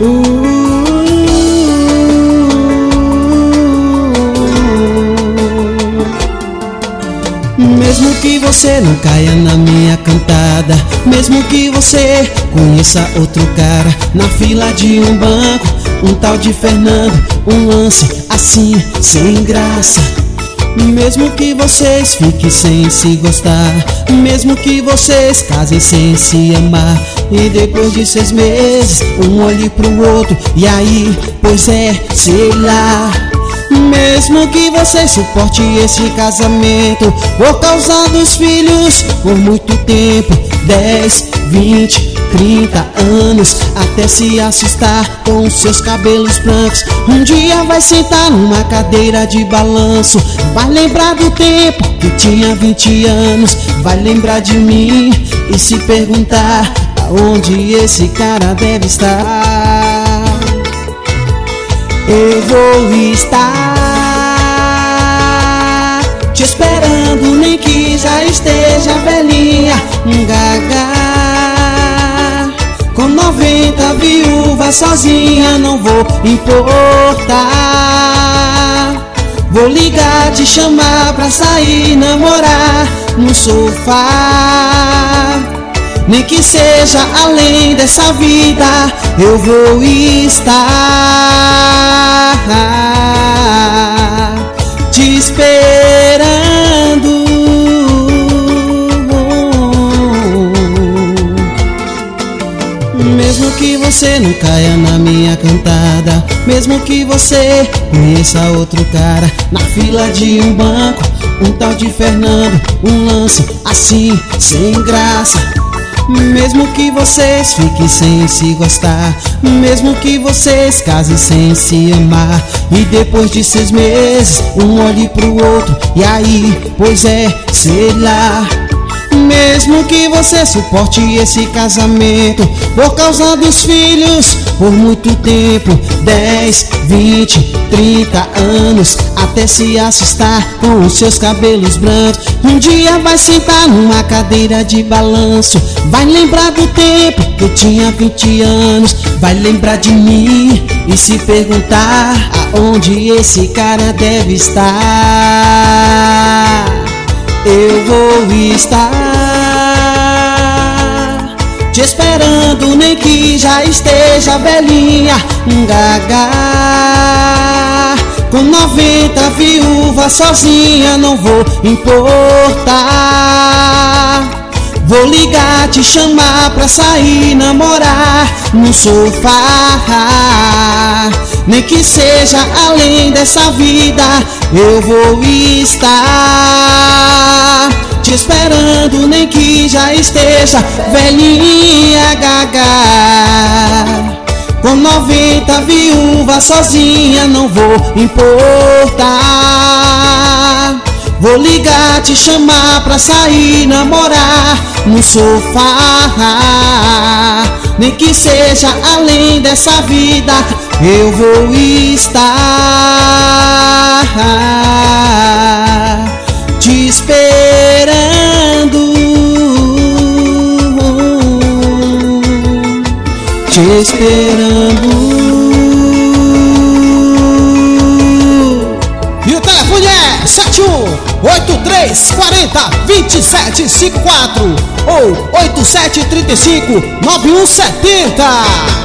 Mesmo que você não caia na minha cantada, mesmo que você conheça outro cara na fila de um banco, um tal de Fernando, um lance assim, sem graça. Mesmo que vocês fiquem sem se gostar, mesmo que vocês casem sem se amar, e depois de 6 meses um olhe pro outro, e aí, pois é, sei lá. Mesmo que você suporte esse casamento por causa dos filhos por muito tempo, 10, 20, 30 anos, até se assustar com os seus cabelos brancos. Um dia vai sentar numa cadeira de balanço, vai lembrar do tempo que tinha 20 anos, vai lembrar de mim e se perguntar aonde esse cara deve estar. Eu vou estar te esperando, nem que já esteja velhinha, gaga. Com 90 viúvas sozinha, não vou importar. Vou ligar, te chamar pra sair, namorar no sofá. Nem que seja além dessa vida, eu vou estar te esperando. Mesmo que você não caia na minha cantada, mesmo que você conheça outro cara na fila de um banco, um tal de Fernando, um lance assim, sem graça. Mesmo que vocês fiquem sem se gostar, mesmo que vocês casem sem se amar, e depois de 6 meses um olhe pro outro, e aí, pois é, sei lá. Mesmo que você suporte esse casamento por causa dos filhos por muito tempo, 10, 20, 30 anos, até se assustar com os seus cabelos brancos. Um dia vai sentar numa cadeira de balanço, vai lembrar do tempo que eu tinha 20 anos, vai lembrar de mim e se perguntar aonde esse cara deve estar. Eu vou estar te esperando, nem que já esteja velhinha, gaga. Com 90 viúvas sozinha, não vou importar. Vou ligar, te chamar pra sair, namorar no sofá. Nem que seja além dessa vida, eu vou estar te esperando, nem que já esteja velhinha, gaga. Com 90 viúvas sozinha, não vou importar. Vou ligar, te chamar pra sair, namorar no sofá. Nem que seja além dessa vida, eu vou estar te esperando, te esperando. E o telefone é 7183402754 ou 87359170.